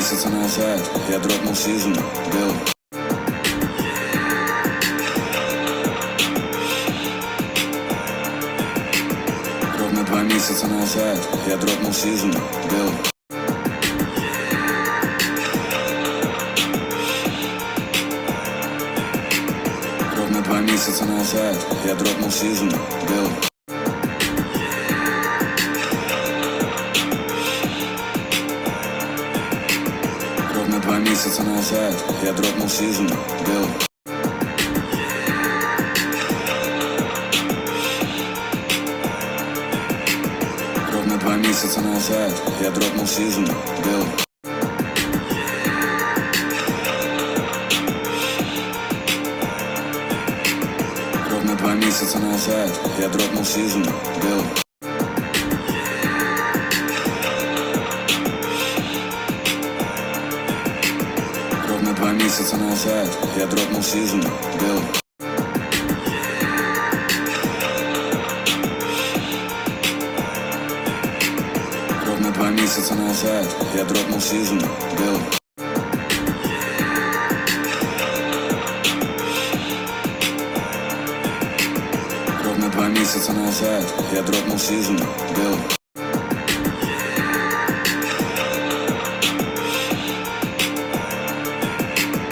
месяца назад я дропнул сизон, был. Ровно 2 месяца назад я дропнул сизон, был. Ровно 2 месяца назад я дропнул сизон, был. Ровно 2 месяца назад я дропнул сизон, был. Ровно 2 месяца назад я дропнул сизон, был. Ровно 2 месяца назад я дропнул сизон, был. Ровно 2 месяца назад я дропнул сизон, был. Ровно 2 месяца назад я дропнул сизон, был. Ровно 2 месяца назад я дропнул сизон, был.